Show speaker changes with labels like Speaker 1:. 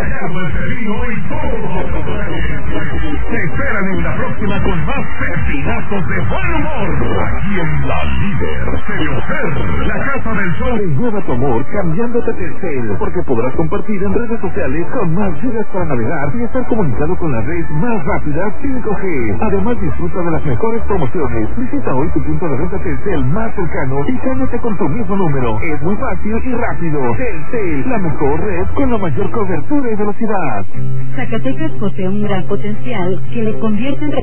Speaker 1: Gallardo el Sevino y todos los detalles. Te esperan en la próxima con más pepinazos de buen humor. Aquí en La Líder, Stereofer, la casa del show.
Speaker 2: Renueva tu amor cambiándote Telcel, porque podrás compartir en redes sociales con más gigas para navegar y estar comunicado con la red más rápida 5G. Además, disfruta de las mejores promociones. Visita hoy tu punto de venta Telcel más cercano y cámbiate con tu mismo número. Es muy fácil y rápido. Telcel, la mejor red con la mayor cobertura y velocidad.
Speaker 3: Zacatecas posee un gran potencial que le convierte en